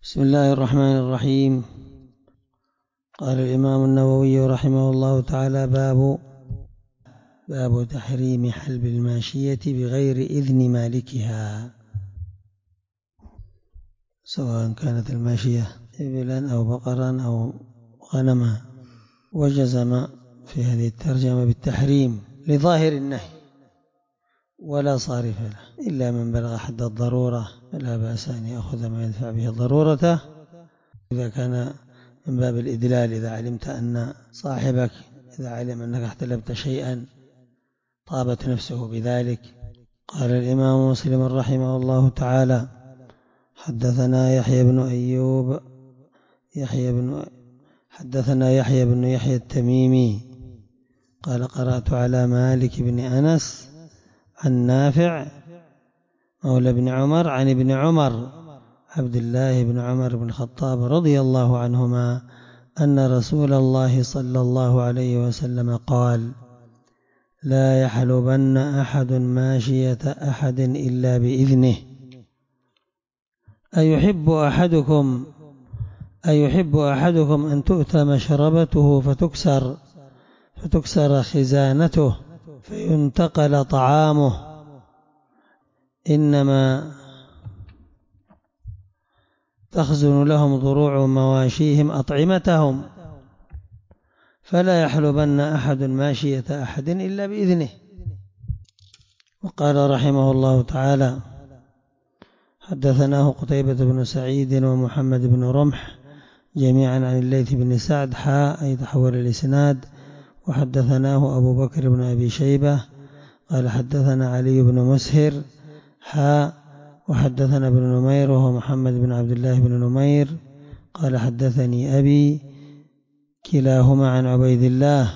بسم الله الرحمن الرحيم. قال الإمام النووي رحمه الله تعالى: باب تحريم حلب الماشية بغير إذن مالكها، سواء كانت الماشية إبلا أو بقرا أو غنما. وجزم في هذه الترجمة بالتحريم لظاهر النهي ولا صارف له، إلا من بلغ حد الضرورة فلا بأس أن يأخذ ما يدفع به ضرورته، إذا كان من باب الإدلال. إذا علمت أن صاحبك إذا علم أنك احتلبت شيئا طابت نفسه بذلك. قال الإمام مسلم رحمه الله تعالى: حدثنا يحيى بن أيوب حدثنا يحيى بن يحيى التميمي قال: قرأت على مالك بن أنس عن نافع مولى بن عمر عن ابن عمر عبد الله بن عمر بن الخطاب رضي الله عنهما أن رسول الله صلى الله عليه وسلم قال: لا يحلبن أحد ماشية أحد إلا بإذنه. أيحب أحدكم أن تؤتى مشربته فتكسر خزانته فينتقل طعامه، إنما تخزن لهم ضروع مواشيهم أطعمتهم، فلا يحلبن أحد ماشية أحد إلا بإذنه. وقال رحمه الله تعالى: حدثناه قتيبة بن سعيد ومحمد بن رمح جميعا عن الليث بن سعد أي تحول الإسناد. وحدثناه أبو بكر بن أبي شيبة قال: حدثنا علي بن مسهر وحدثنا ابن نمير وهو محمد بن عبد الله بن نمير قال: حدثني أبي، كلاهما عن عبيد الله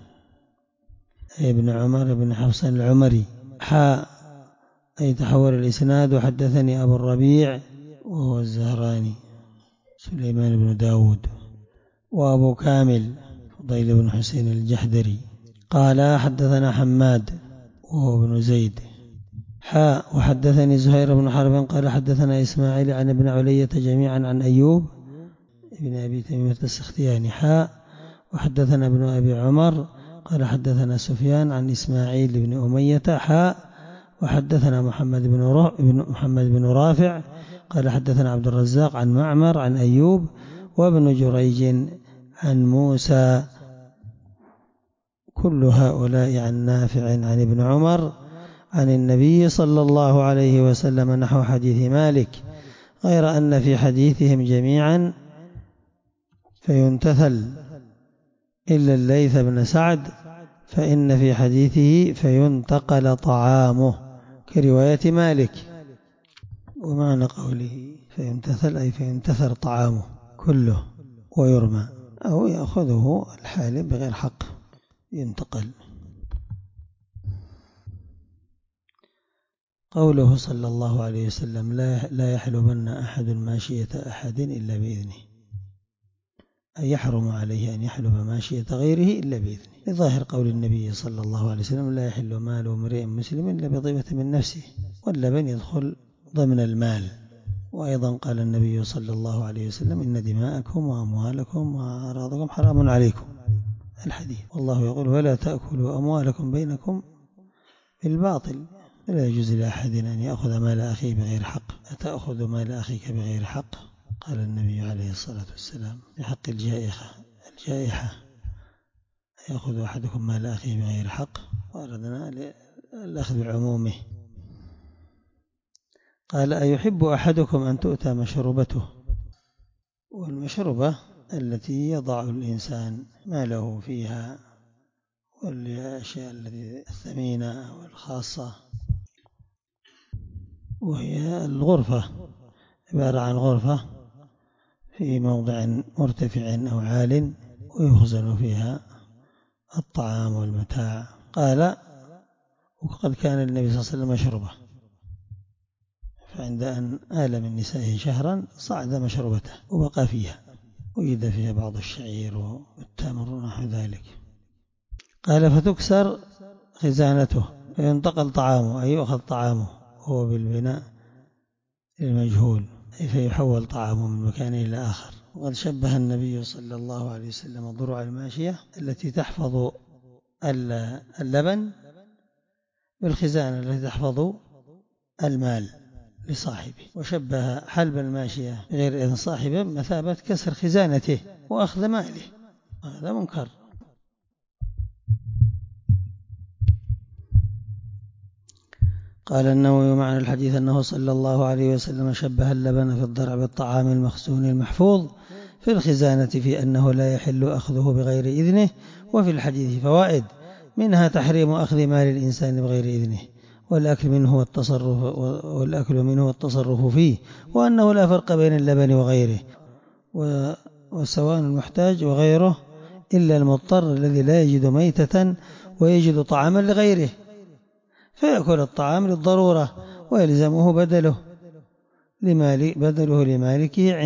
ابن عمر بن حفص العمري أي تحول الإسناد. وحدثني أبو الربيع وهو الزهراني سليمان بن داود، وأبو كامل فضيل بن حسين الجحدري قال: حدثنا حماد وهو بن زيد وحدثني زهير بن حرب قال: حدثنا إسماعيل عن ابن علية جميعا عن أيوب ابن أبي تميمة السختياني وحدثنا ابن أبي عمر قال: حدثنا سفيان عن إسماعيل بن أمية وحدثنا محمد بن رافع قال: حدثنا عبد الرزاق عن معمر عن أيوب وابن جريج عن موسى، كل هؤلاء عن نافع عن ابن عمر عن النبي صلى الله عليه وسلم نحو حديث مالك، غير أن في حديثهم جميعا فينتثل إلا الليث بن سعد، فإن في حديثه فينتقل طعامه كرواية مالك. ومعنى قوله فينتثل أي فينتثر طعامه كله ويرمى، أو يأخذه الحالب بغير حق ينتقل. قوله صلى الله عليه وسلم: لا يحلبن أحد ماشية أحد إلا بإذنه، أي يحرم عليه أن يحلب ماشية غيره إلا بإذنه، لظاهر قول النبي صلى الله عليه وسلم: لا يحل مال امرئ مسلم إلا بطيبة من نفسه، واللبن يدخل ضمن المال. وأيضا قال النبي صلى الله عليه وسلم: إن دماءكم وأموالكم وأعراضكم حرام عليكم، الحديث. والله يقول: ولا تأكلوا أموالكم بينكم بالباطل، لا يجوز لأحد أن يأخذ مال أخيه بغير حق. أتأخذ مال أخيك بغير حق؟ قال النبي عليه الصلاة والسلام بحق الجائحة: يأخذ أحدكم مال أخيه بغير حق، وأردنا الأخذ بعمومه. قال: أيحب أحدكم أن تؤتى مشروبته، والمشروبة التي يضع الإنسان ماله فيها، والأشياء الثمينة والخاصة، وهي الغرفة، عبارة عن غرفة في موضع مرتفع أو عال ويخزن فيها الطعام والمتاع. قال: وقد كان النبي صلى الله عليه وسلم مشروبه، فعند أن آل من نسائه شهرا صعد مشروبته وبقى فيها، وجد فيها بعض الشعير والتمر ونحو ذلك. قال: فتكسر خزانته فينتقل طعامه، أي يؤخذ طعامه، هو بالبناء المجهول، فيحول طعامه من مكان إلى آخر. وقد شبه النبي صلى الله عليه وسلم ضروع الماشية التي تحفظ اللبن بالخزانة التي تحفظ المال لصاحبه، وشبه حلب الماشية غير إذن صاحبه مثابة كسر خزانته وأخذ ماله، هذا منكر. قال النووي معنى الحديث أنه صلى الله عليه وسلم شبه اللبن في الضرع بالطعام المخزون المحفوظ في الخزانة في أنه لا يحل أخذه بغير إذنه. وفي الحديث فوائد، منها تحريم أخذ مال الإنسان بغير إذنه، والأكل منه والتصرف فيه، وأنه لا فرق بين اللبن وغيره، وسواء المحتاج وغيره إلا المضطر الذي لا يجد ميتة ويجد طعاما لغيره فيأكل الطعام للضرورة ويلزمه بدله لمالكه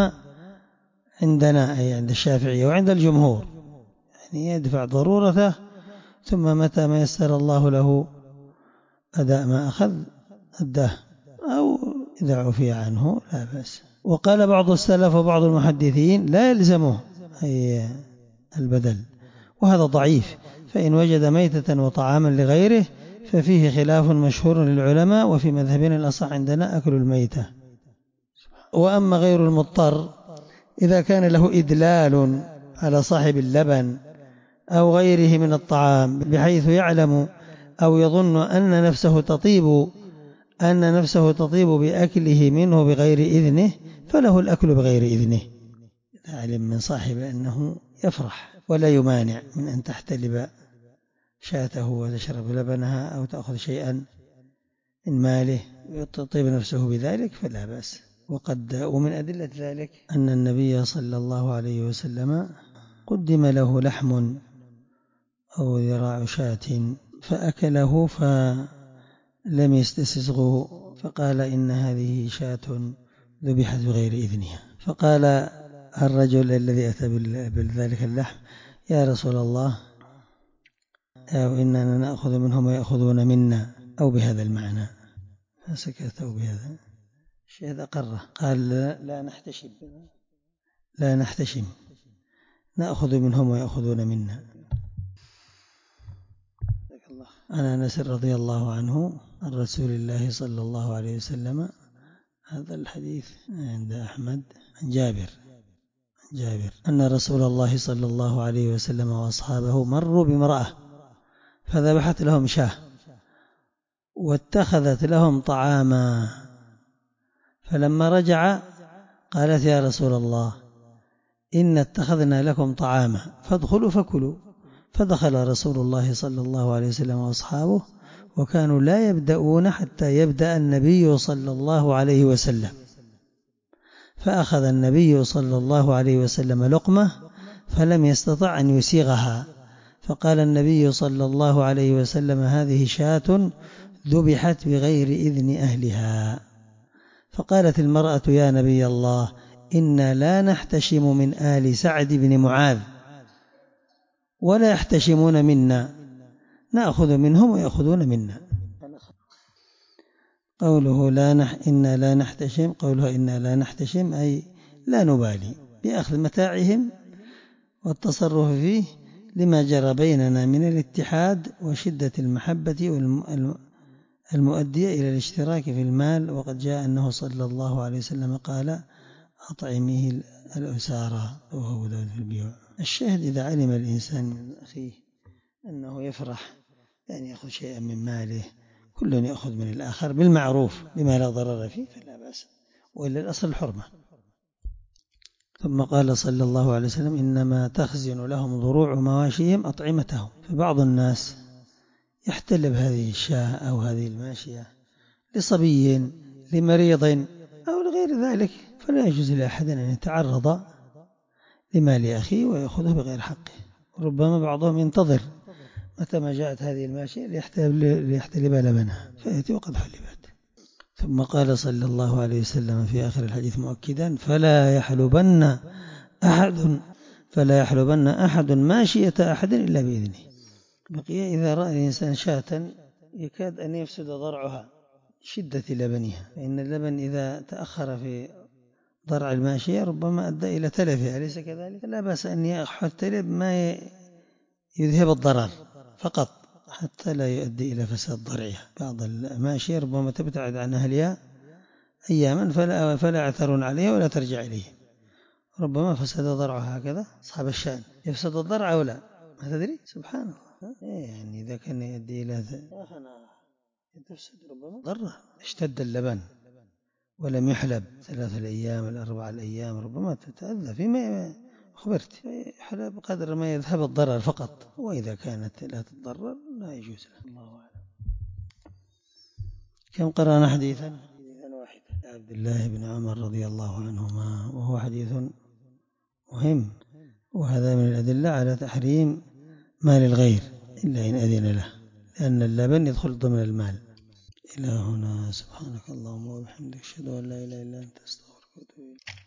عندنا أي عند الشافعية وعند الجمهور، يعني يدفع ضرورته ثم متى ما يسر الله له أداء ما أخذ أداه، أو إذا عفي عنه لا بأس. وقال بعض السلف وبعض المحدثين لا يلزمه أي البدل، وهذا ضعيف، فإن وجد ميتة وطعاما لغيره ففيه خلاف مشهور للعلماء، وفي مذهبنا الأصح عندنا أكل الميتة. وأما غير المضطر إذا كان له إدلال على صاحب اللبن أو غيره من الطعام بحيث يعلم أو يظن أن نفسه تطيب بأكله منه بغير إذنه فله الأكل بغير إذنه، إذا علم من صاحب أنه يفرح ولا يمانع من أن تحتلب شاته وتشرب لبنها أو تأخذ شيئا من ماله وتطيب نفسه بذلك فلا بأس. ومن أدلة ذلك أن النبي صلى الله عليه وسلم قدم له لحم أو ذراع شاة فأكله فلم يستسغه، فقال إن هذه شاة ذبحت بغير إذنها. فقال الرجل الذي أتى بذلك اللحم يا رسول الله أو إننا نأخذ منهم ويأخذون منا أو بهذا المعنى، فسكت أو بهذا الشيء أقره. قال لا نحتشم نأخذ منهم ويأخذون منا. عن أنس رضي الله عنه عن رسول الله صلى الله عليه وسلم، هذا الحديث عند أحمد، عن جابر أن رسول الله صلى الله عليه وسلم وأصحابه مروا بامرأة فذبحت لهم شاة واتخذت لهم طعاما، فلما رجع قالت يا رسول الله إن اتخذنا لكم طعاما فادخلوا فكلوا. فدخل رسول الله صلى الله عليه وسلم وأصحابه وكانوا لا يبدأون حتى يبدأ النبي صلى الله عليه وسلم، فأخذ النبي صلى الله عليه وسلم لقمة فلم يستطع أن يسيغها، فقال النبي صلى الله عليه وسلم هذه شاة ذبحت بغير إذن أهلها. فقالت المرأة يا نبي الله إنا لا نحتشم من آل سعد بن معاذ ولا يحتشمون منا، نأخذ منهم ويأخذون منا. قوله إنا لا نحتشم أي لا نبالي بأخذ متاعهم والتصرف فيه لما جرى بيننا من الاتحاد وشدة المحبة المؤدية إلى الاشتراك في المال. وقد جاء أنه صلى الله عليه وسلم قال أطعميه الأسارى، وهو ذو في البيوع. الشاهد إذا علم الإنسان من أخيه أنه يفرح يعني يأخذ شيئا من ماله، كل يأخذ من الآخر بالمعروف بما لا ضرر فيه فلا بأس، وإلا الأصل الحرمة. ثم قال صلى الله عليه وسلم إنما تخزن لهم ضروع مواشيهم أطعمتهم. فبعض الناس يحتلب هذه الشاة أو هذه الماشية لصبي لمريض أو لغير ذلك، فلا يجوز لأحد أن يتعرض لمال أخيه ويأخذه بغير حقه. ربما بعضهم ينتظر متى ما جاءت هذه الماشية ليحتلب لبنها فيأتي وقد حلبت. ثم قال صلى الله عليه وسلم في آخر الحديث مؤكدا فلا يحلبن أحد ماشية أحد إلا بإذنه. بقي إذا رأى الإنسان شاة يكاد أن يفسد ضرعها شدة لبنها، فإن اللبن إذا تأخر في ضرع الماشية ربما أدى إلى تلفها، أليس كذلك؟ لا بأس أن يحتلب ما يذهب الضرر فقط حتى لا يؤدي إلى فساد ضرعها. بعض الماشية ربما تبتعد عن أهلها أياما فلا يعثرون عليها ولا ترجع إليه، ربما فسد ضرعها. هكذا أصحاب الشأن، يفسد الضرع أو لا ما تدري، سبحان الله. يعني إذا كان يؤدي إلى تفسد ربما ضره، اشتد اللبن ولم يحلب 3 أيام 4 أيام ربما تتأذى فيما أخبرت، حلب قدر ما يذهب الضرر فقط، وإذا كانت لا تتضرر لا يجوز له. الله أعلم. كم قرأنا حديثا واحدا عبد الله بن عمر رضي الله عنهما، وهو حديث مهم، وهذا من الأدلة على تحريم مال الغير إلا إن أذن له، لأن اللبن يدخل ضمن المال. إلى هنا، سبحانك اللهم وبحمدك، أشهد أن لا إله إلا أنت، أستغفرك وأتوب إليك.